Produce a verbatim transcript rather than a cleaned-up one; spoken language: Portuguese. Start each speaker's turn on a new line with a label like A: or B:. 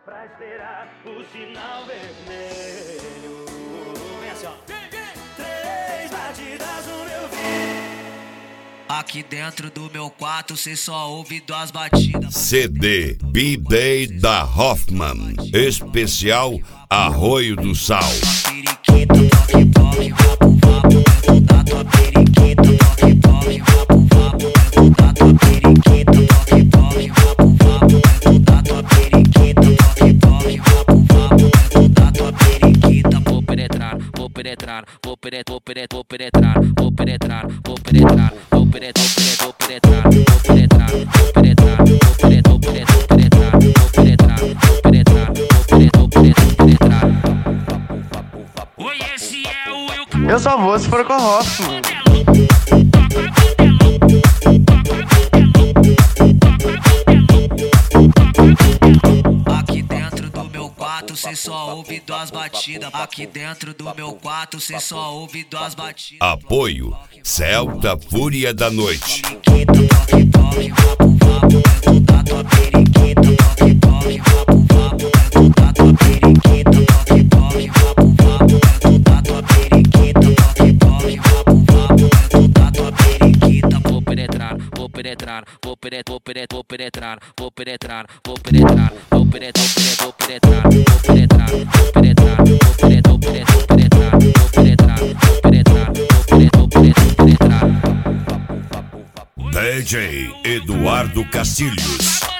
A: pra esperar o sinal vermelho. Vem assim, ó. Três batidas no meu vidro.
B: Aqui dentro do meu quarto cê só ouve duas batidas.
C: C D B-Day da Hoffman, especial Arroio do Sal.
B: Periquita, toque, toque, vapo, vapo, dentro da tua periquita, toque, toque, vapo, vapo, dentro da tua periquita, toque, toque, vapo, vapo, dentro da tua periquita, toque, toque, vapo, vapo, dentro da tua periquita. Vou penetrar, vou penetrar, vou penetrar, vou penetrar, vou penetrar, vou penetrar, vou penetrar, vou penetrar, vou penetrar, vou penetrar, vou penetrar, vou penetrar, vou penetrar, vou penetrar, vou penetrar, vou penetrar, vou penetrar. Oi, esse é o eu.
D: Eu só vou se for com a Hoffman.
B: Aqui dentro do meu quarto cê só ouve duas batidas. Aqui dentro do meu quarto cê só ouve duas batidas.
C: Apoio Celta Fúria da Noite.
B: Toque, toque, vapo, vapo, dentro da tua periquita, toque, toque, vapo, vapo, dentro da tua periquita, toque, toque, vapo, vapo, dentro da tua periquita, toque, toque, vapo, vapo, dentro da tua periquita. Vou penetrar, vou penetrar, vou penetrar, vou penetrar, vou penetrar, vou penetrar, vou penetrar, vou penetrar, vou penetrar, vou penetrar, vou penetrar, vou penetrar, vou penetrar, vou penetrar, vou penetrar, vou penetrar, vou penetrar.
C: D J Eduardo Castilhos.